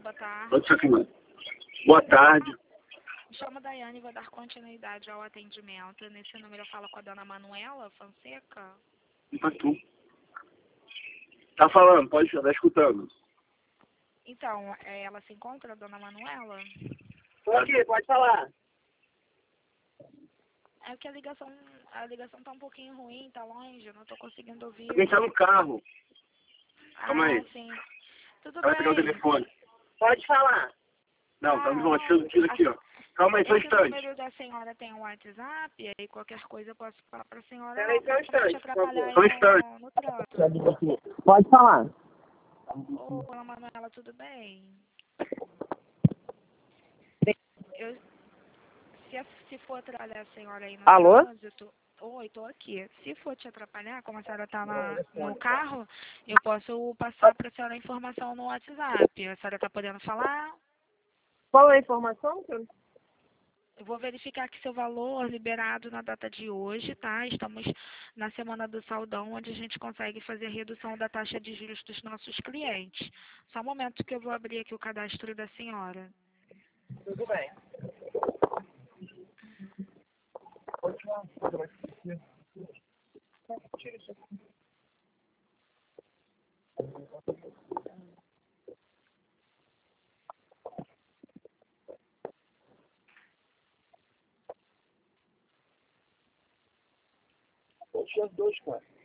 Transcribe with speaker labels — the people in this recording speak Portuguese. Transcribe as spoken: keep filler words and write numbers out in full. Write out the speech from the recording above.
Speaker 1: boa tarde.
Speaker 2: Pode ser que manda. Boa tarde.
Speaker 1: Me chamo Daiane e vou dar continuidade ao atendimento. Nesse número eu falo com a dona Manuela Fonseca.
Speaker 2: Pra tu. Tá falando, pode estar escutando.
Speaker 1: Então, é, ela se encontra, a dona Manuela?
Speaker 3: Tô aqui, pode falar.
Speaker 1: É que a ligação, a ligação tá um pouquinho ruim, tá longe, eu não tô conseguindo ouvir.
Speaker 2: Alguém tá no carro. Calma
Speaker 1: ah,
Speaker 2: aí.
Speaker 1: sim. Tudo
Speaker 2: Vai pegar o
Speaker 1: bem.
Speaker 2: telefone.
Speaker 3: Pode falar.
Speaker 2: Não,
Speaker 1: Ah,
Speaker 2: estamos achando tiro aqui, ó. Calma aí, só um
Speaker 1: Esse
Speaker 2: instante.
Speaker 1: número da senhora tem um WhatsApp, e aí qualquer coisa eu posso falar pra senhora.
Speaker 3: Peraí, só um
Speaker 1: pra não te
Speaker 3: instante, por
Speaker 1: atrapalhar
Speaker 2: Só um
Speaker 1: aí
Speaker 2: instante.
Speaker 1: no, no trânsito.
Speaker 3: Pode falar.
Speaker 1: Ô, dona Manuela, tudo bem? Eu, se, a- se for atrapalhar a senhora aí no
Speaker 3: Alô?
Speaker 1: trânsito... Oi, tô aqui. Se for te atrapalhar, como a senhora tá na, no carro, eu posso passar pra senhora a informação no WhatsApp. A senhora tá podendo falar?
Speaker 3: Qual é a informação?
Speaker 1: Eu vou verificar aqui seu valor liberado na data de hoje, tá? Estamos na semana do Saldão, onde a gente consegue fazer a redução da taxa de juros dos nossos clientes. Só um momento que eu vou abrir aqui o cadastro da senhora.
Speaker 3: Tudo bem. Pode tirar dois, cara.